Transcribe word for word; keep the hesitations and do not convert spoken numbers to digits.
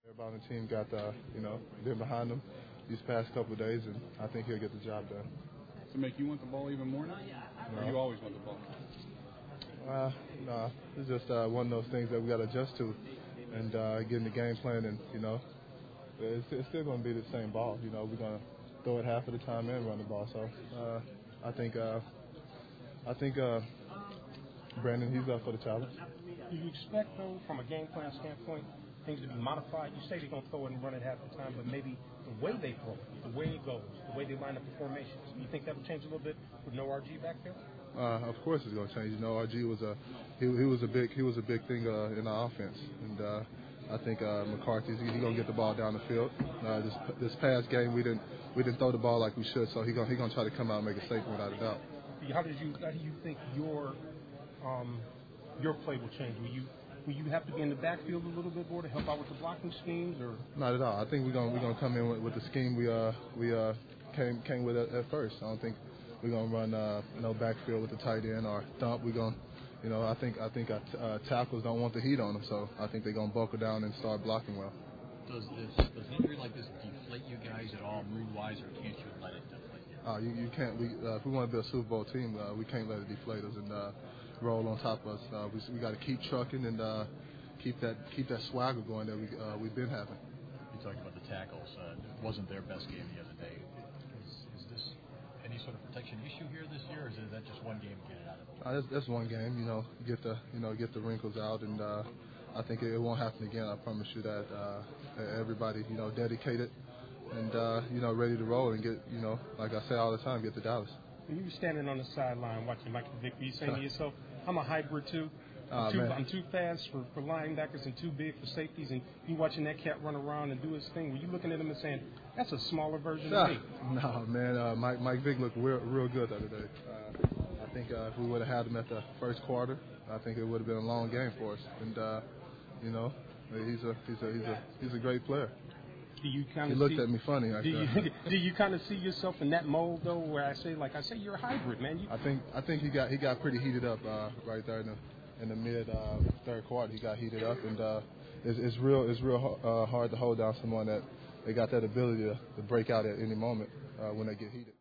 Everybody on the team got, uh, you know, been behind him these past couple of days, and I think he'll get the job done. Does it make you want the ball even more now? No. Or you always want the ball? Uh, no, it's just uh, one of those things that we got to adjust to, and uh, getting the game plan, and you know, it's, it's still going to be the same ball. You know, we're going to throw it half of the time and run the ball. So uh, I think, uh, I think uh, Brandon, he's up for the challenge. Do you expect, though, from a game plan standpoint, things to be modified? You say they're going to throw it and run it half the time, but maybe the way they throw it, the way it goes, the way they line up the formations. Do you think that will change a little bit with no R G backfield? Uh, of course, it's going to change. You know, R G was a he, he was a big he was a big thing uh, in our offense, and uh, I think uh, McCarthy's he's going to get the ball down the field. Uh, this this past game we didn't we didn't throw the ball like we should, so he's going he going to try to come out and make a statement without a doubt. How did you how do you think your um, your play will change? Will you Will you have to be in the backfield a little bit more to help out with the blocking schemes, or not at all? I think we're gonna we're gonna come in with, with the scheme we uh we uh came came with at, at first. I don't think we're gonna run uh you know backfield with the tight end or thump. We're gonna you know I think I think our t- uh, tackles don't want the heat on them, so I think they're gonna buckle down and start blocking well. Does this does injury like this deflate you guys at all, mood wise, or can't you let it deflate you? Uh, you, you can't. We uh, if we want to be a Super Bowl team, uh, we can't let it deflate us and uh, roll on top of us. Uh, we we got to keep trucking and uh, keep that keep that swagger going that we uh, we've been having. You talked about the tackles. Uh, it wasn't their best game the other day. Is, is this any sort of protection issue here this year, or is that just one game to get it out of it? Uh, that's, that's one game. You know, get the you know get the wrinkles out, and uh, I think it, it won't happen again. I promise you that. Uh, everybody, you know, dedicated and uh, you know ready to roll and get you know like I say all the time, get to Dallas. When you were standing on the sideline watching Michael Vick, were you saying to yourself, "I'm a hybrid too. Uh, I'm, too man. I'm too fast for, for linebackers and too big for safeties," and you watching that cat run around and do his thing? Were you looking at him and saying, "That's a smaller version nah, of me"? No, man. Uh, Mike Mike Vick looked real, real good the other day. Uh, I think uh, if we would have had him at the first quarter, I think it would have been a long game for us. And uh, you know, he's a he's a he's a he's a great player. Do you kind He of looked see, at me funny. Like do you, that. do you kind of see yourself in that mold though, where I say, like I say, you're a hybrid, man? You, I think I think he got he got pretty heated up uh, right there in the in the mid uh, third quarter. He got heated up, and uh, it's, it's real it's real uh, hard to hold down someone that they got that ability to, to break out at any moment uh, when they get heated.